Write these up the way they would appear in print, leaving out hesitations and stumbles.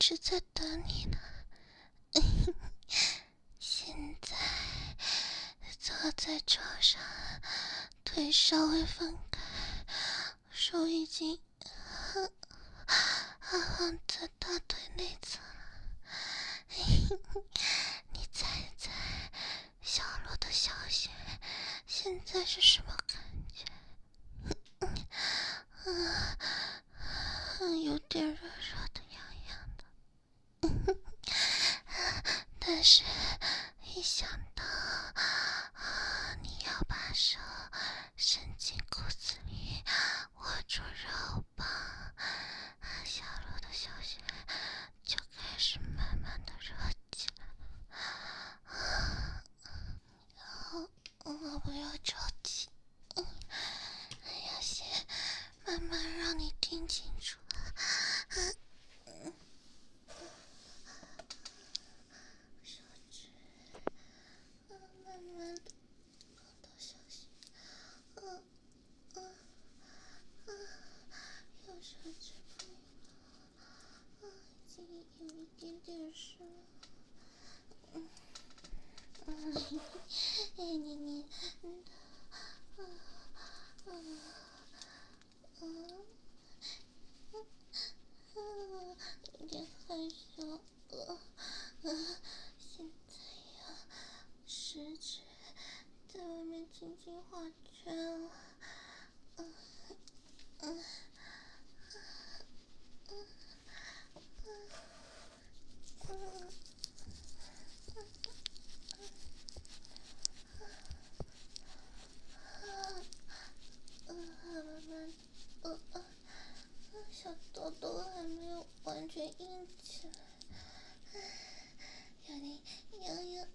直在等你呢。现在坐在床上，腿稍微分开，手已经放在大腿内侧了。你猜猜，小罗的小穴现在是什么感觉？有点热热的，痒痒的。但是一想到你要把手伸进裤子里握住肉棒，小罗的小穴就开始慢慢的热起来了。我不要着急，要先慢慢让你听清楚。手指慢慢的碰到小穴，有手指碰已经有一点点湿了。你有点害羞。现在呀，食指在外面轻轻画圈了。慢慢小豆豆还没有完全硬起来，有点痒痒。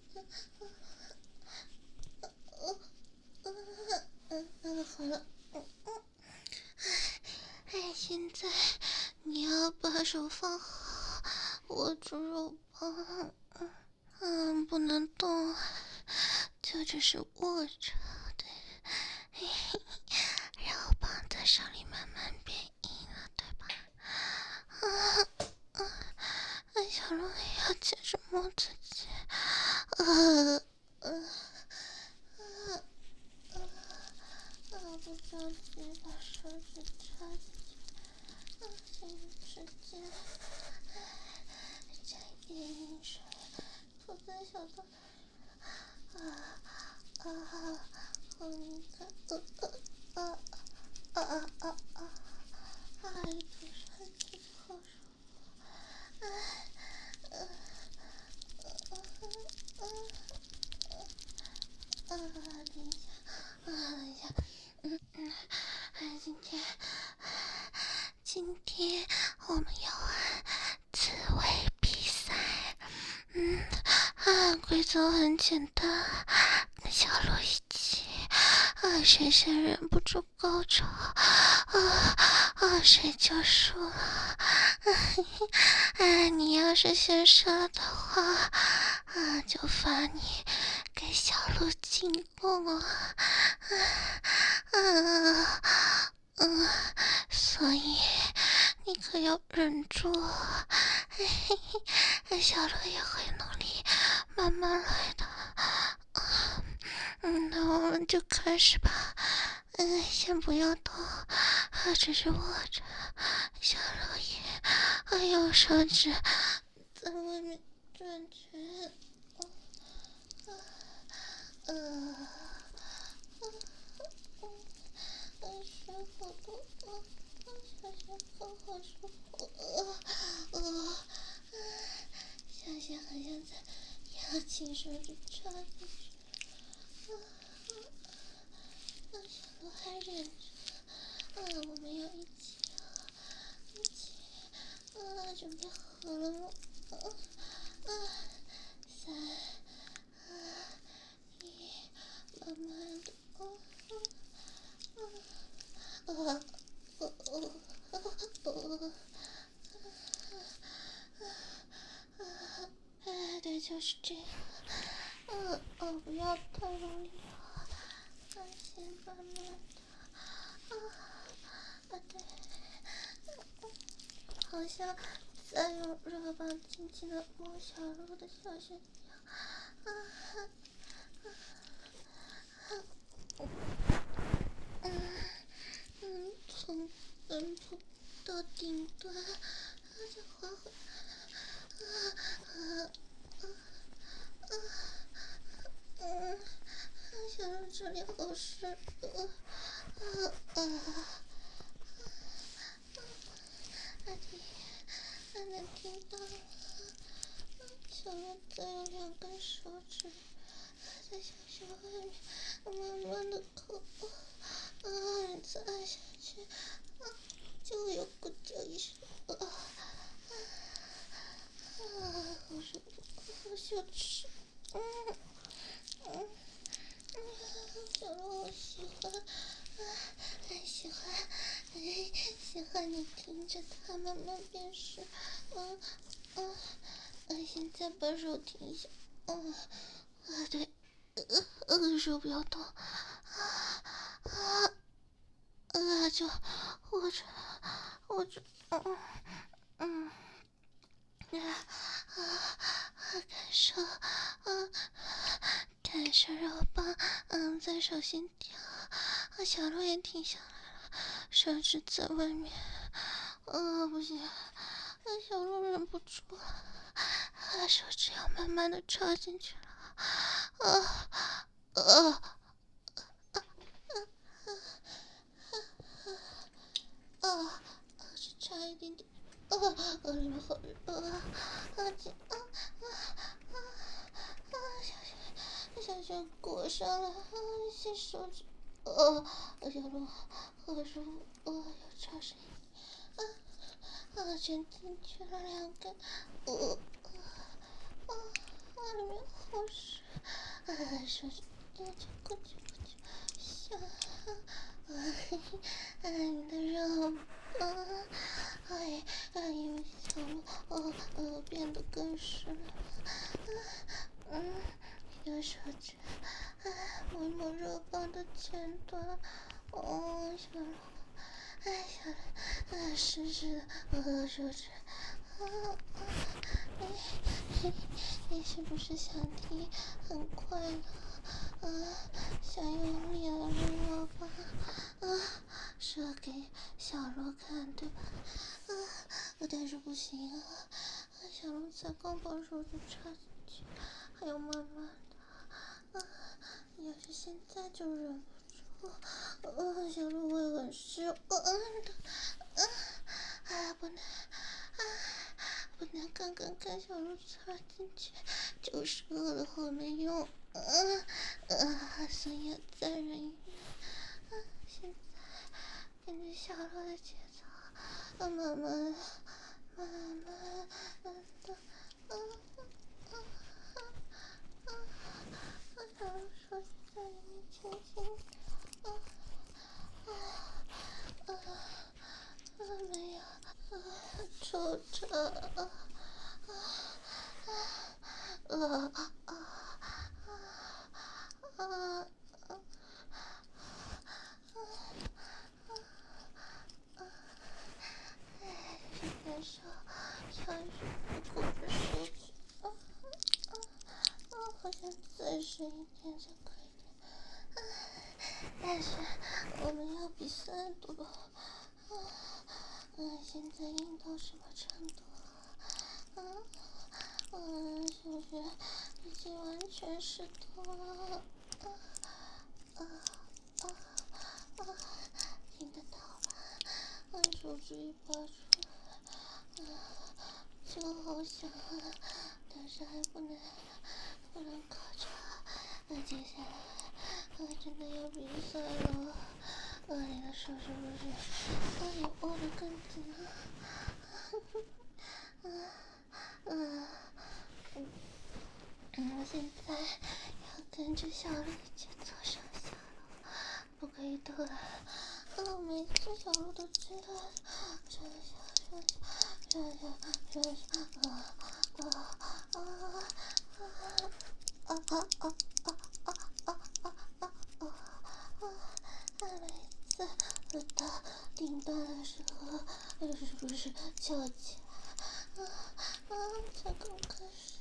好了。现在你要把手放好，握住肉棒，不能动，就只是握着，对。然后棒在手里慢慢变硬了，对吧？小龙也要接着摸自己。不着急，把手指插进去，先用指尖沾一点饮水，涂在小豆豆后面看，一涂上去好舒服。等一下，今天我们要玩自慰比赛。规则很简单，跟小罗一起，谁先忍不住高潮，谁就输了。你要是先射的话，就罚你给小罗进攻啊。所以你可要忍住。小罗也会努力，慢慢来的。那我们就开始吧。先不要动，只是握着。小罗也用手指在外面转圈。舒服多，小心好舒服。小心好像在要亲手指插进去。小罗还忍着。我们要一起，准备好了吗？3、2、1，慢慢的。对，就是这个。不要太用力了，先慢慢的。对，好像再用热棒轻轻的摸小鹿的小穴从根部到顶端，再滑回小鹿这里好湿，还能听到小鹿再用2根手指在小穴外面慢慢的抠，再按下去，就有咕叫一声，好舒服，好羞耻，小鹿我喜欢，很喜欢你听着它慢慢变湿，现在把手停一下，对，手不要动，就握着，感受肉棒，在手心跳，小鹿也停下来了，手指在外面，不行，小鹿忍不住了，手指要慢慢的插进去了，只差一点点，里面好热，紧，小熊裹上了，些手指，小鹿好舒服，要插上一点，全进去了2根，里面好湿，手指过去，小，你的肉棒，因为小鹿变得更湿了，用手指摸一摸肉棒的前端，小鹿，湿湿的手指，你是不是想听很快乐？想用力的撸肉棒，射给小鹿看，对吧？但是不行啊，小鹿才刚把手指插进去，还要慢慢的，要是现在就忍不住，小鹿会很湿，不能刚刚跟小鹿插进去就射了，后没用，所以要再忍一忍，现在跟着小鹿的节奏，慢慢的，小鹿手在里面轻轻没有，抽着，感受小鹿裹着手指，好像再深一点就可以，但是我们要比赛多，现在硬到什么程度了？小穴已经完全湿透了，听得到吧？手指一拔出来，就好想但是还不能靠着，接下来真的要比赛了，你的手是不是你握得更紧了？我现在要跟着小鹿一起做上下楼，不可以偷懒。每次小鹿都知道上每次到顶端的时候，是不是翘起来？ 才刚开始，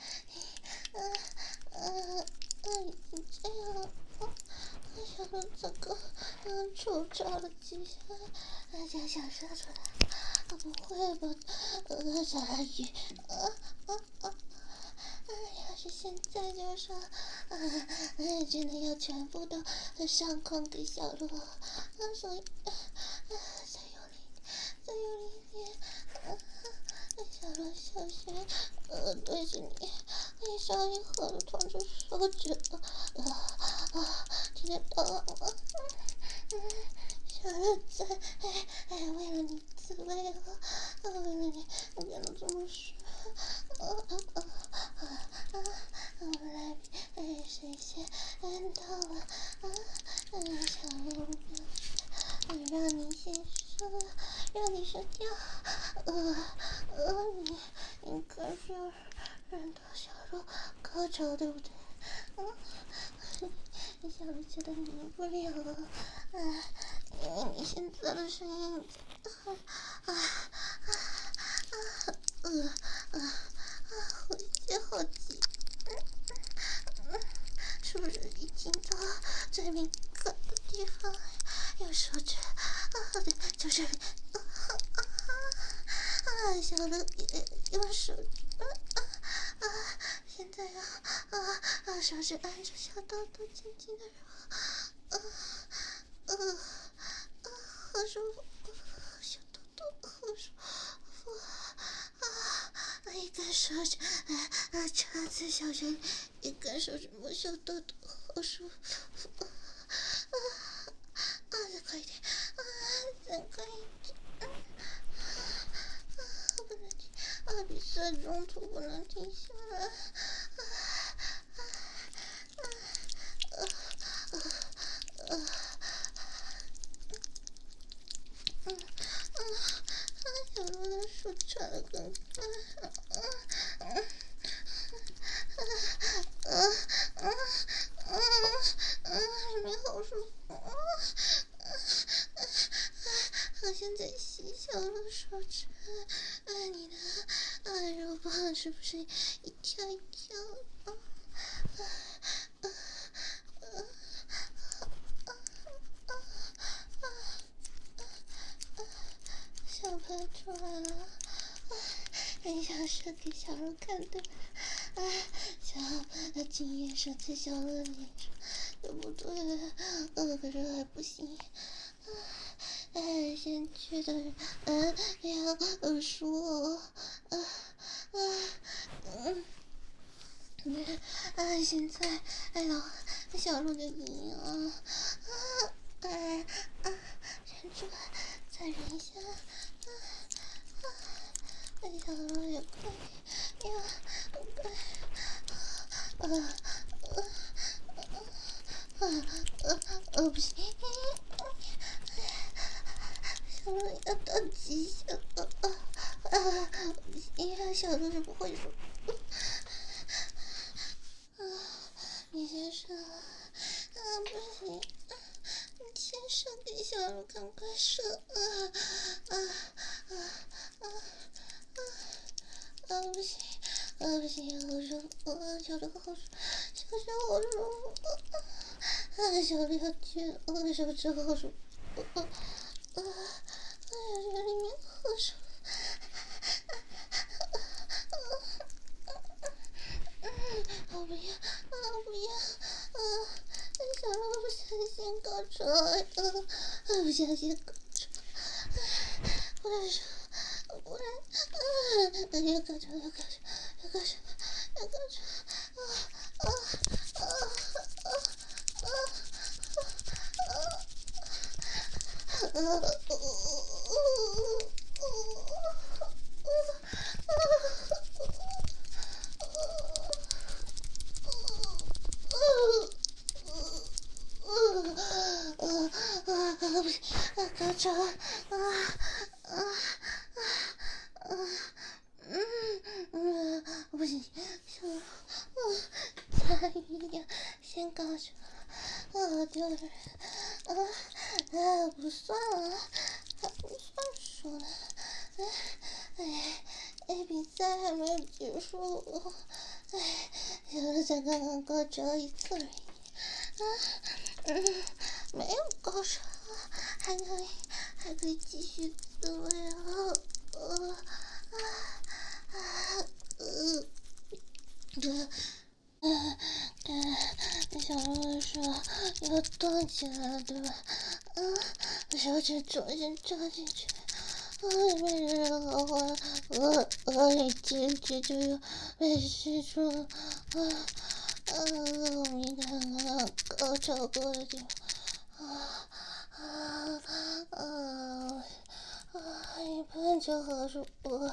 已经这样了，小鹿这个抽插了几下，就想射出来，不会吧？小蓝鱼，要是现在就说，真的要全部都上空给小鹿，所以再用力一点，小鹿小心，对着你上一合的团着手指，听得到了吗？小鹿在，为了你自慰了，为了你变得这么爽，我来谁先到了，小鹿，让你先射，让你射掉，你可是让到小鹿高潮，对不对？小鹿觉得你赢不了了，因为你现在的声音，呼吸好急，是不是已经到最敏感的地方？用手指，对，就这里，小鹿也用手指，现在手指按着小豆豆轻轻的揉，好舒服，小豆豆好舒服，一根手指插在小穴，一根手指摸小豆豆，好舒服，再快一点，再快一点，不能停，比赛中途不能停下来，小鹿的手插得更快，里面好舒服，好像在吸小鹿手指，你的肉棒是不是一跳一跳？想拍出来了，很想射给小鹿看对吧？想今夜射在小鹿脸上，对不对？可是还不行。先觉得要说，现在小鹿的赢忍住，再忍一下，小鹿也可以，不行，小鹿要到极限了，不行，小鹿是不会说，你先射，不行，你先射给小鹿，赶快射，不行，不行，好舒服，小鹿好舒服，小鹿好舒服，小鹿要去，手指好舒服，这里面好舒服，不要，不要，小鹿不小心搞出来，不小心搞出来，不然说。不然，要搞出，不行，搞出来，不行，再一点，先搞出来，丢人，不算了，还不算数呢，别比赛还没有结束，小鹿才刚刚高潮一次而已，没有高潮，还可以继续自慰啊，小鹿说要动起来了，对吧？手指重新插进去，没人好玩，一进去就又被吸出了，你看看高潮过的地方，一碰就好舒服，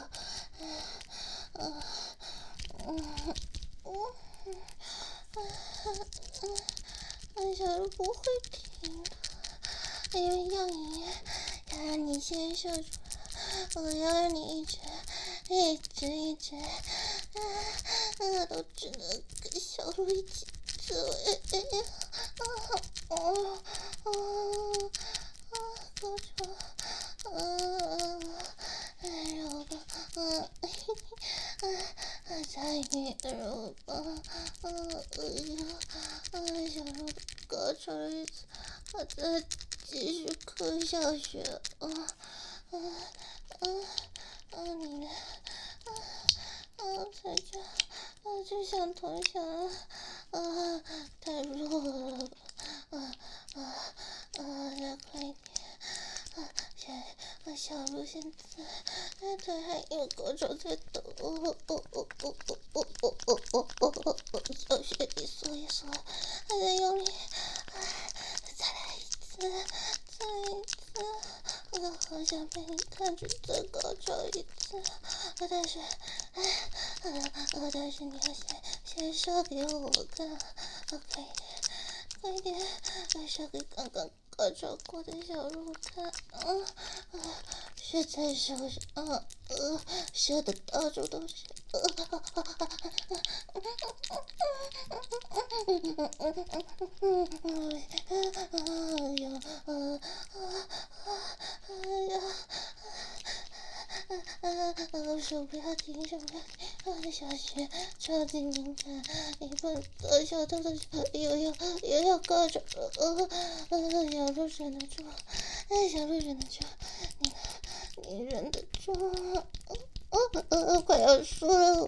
小鹿不会停的，因为要让你先射出来，我要让你一直，都只能跟小鹿一起自慰，高潮，肉棒，再一个肉棒，小鹿的高潮一次，我再继续磕下去，你，才这，就想投降了，太弱了吧，再快一点。小鹿现在腿还有高潮在抖，小穴一缩一缩，还在用力，再来一次，我好想被你看着再高潮一次，但是你要先射给我看，快点，射给刚刚高潮过的小鹿看，射在手上，射的到处都是，手不要停，小穴超级敏感，一碰到小偷的又要高潮，小鹿忍得住，你忍得住，快要输了，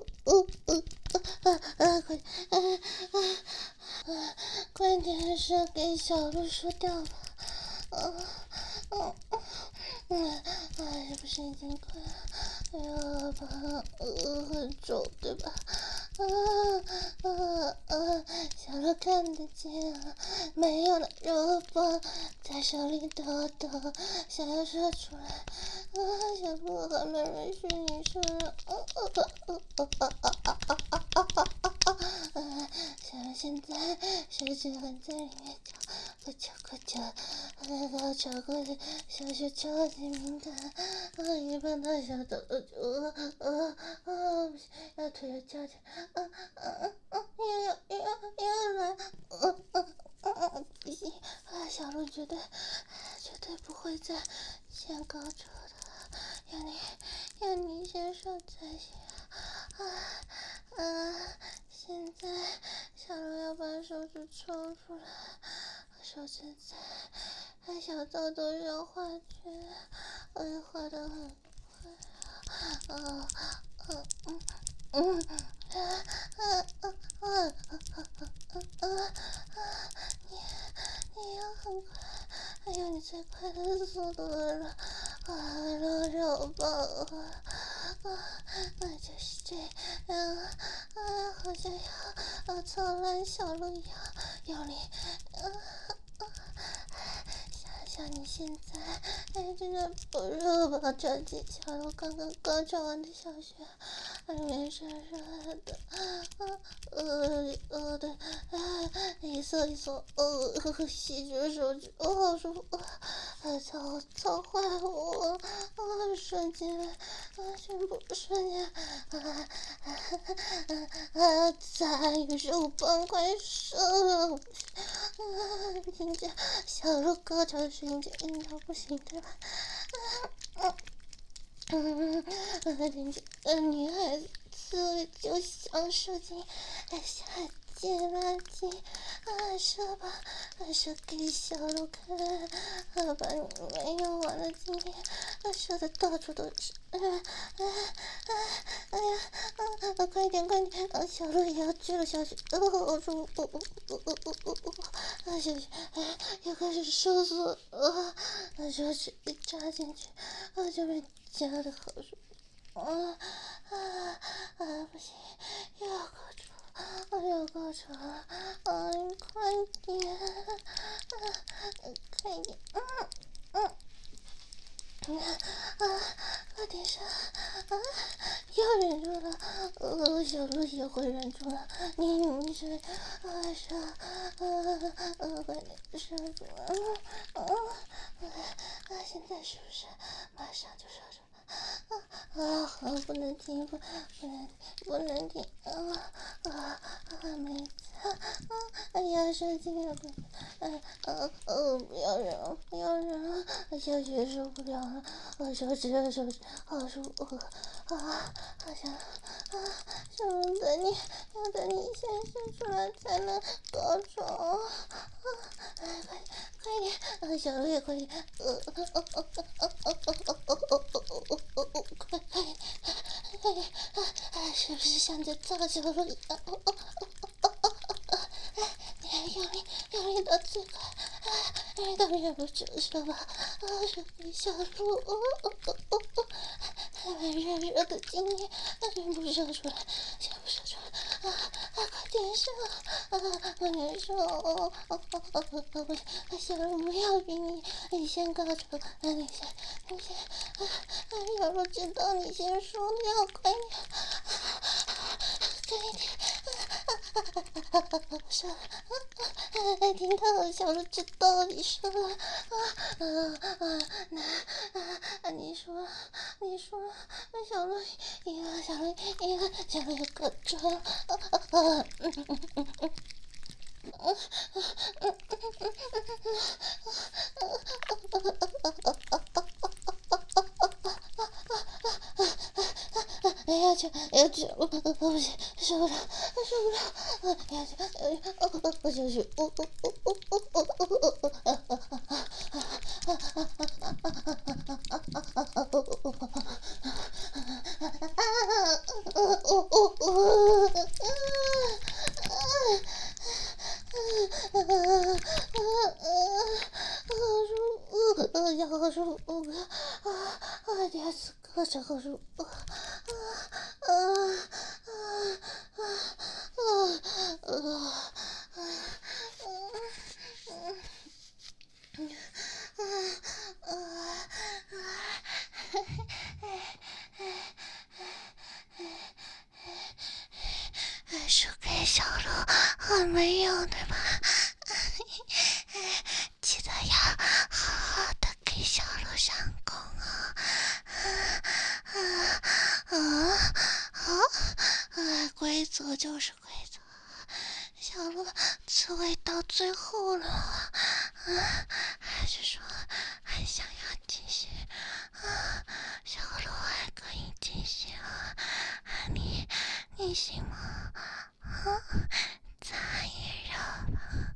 快点射给小鹿输掉吧，是不是已经快了？很肿对吧？小鹿看得见，没有了肉棒在手里抖抖，想要射出来，小鹿还没允许你射，小鹿现在手指还在里面快叫，高潮过的小穴超级敏感，一碰到小豆豆就不行，要腿要翘起来，要来，不行，小鹿绝对不会再先高潮的，要你先射才行，现在小鹿要把手指抽出来，手指在小豆豆上画圈，画得很你要很快，还有你最快的速度了，肉棒，就是这样，好像要操烂小鹿一样用力，想你现在真的不热吧？超级小鹿刚刚高潮完的小穴，里面热的，对，一缩，吸住手指，好舒服，操坏我，瞬间，全部瞬间，再一个肉棒快射！听见小鹿高潮的声音就硬到不行，对吧？ 女孩子刺猬就像射精，下贱垃圾射吧，射给小鹿看，把你没用完的精液射的到处都是。哎呀，快点，小鹿也要去了，小雪，小雪又开始收缩，手指一插进去，就被夹的好舒服。不行，要高潮了，你快点，快点上，又忍住了，小鹿也会忍住了，你是，快点射住现在是不是马上就射住？不能停，不能停，妹子，要射精了，不要忍了，小雪受不了了，手指，好舒服，小鹿等你，要等你先射出来才能高潮，快点，小鹿也快点，快点，是不是像在造小鹿一样？用力到最快，用力到忍不住是吧？射给小鹿，热的精液，全部射出来，快点射，快点射，小鹿不要逼你先高潮，你先，小鹿知道你先说了，快点，射，听到了，小鹿知道你说了，你说，小鹿赢了，小鹿有高潮了，要去，不行，受不了，要去，我就去，好舒服，第二次高潮好舒服，输给小鹿很没用，对吧？记得要好好的给小鹿上弓规则就是规则。小鹿刺猬到最后了，还是说还想要继续？小鹿还可以继续你行吗？再一热吧。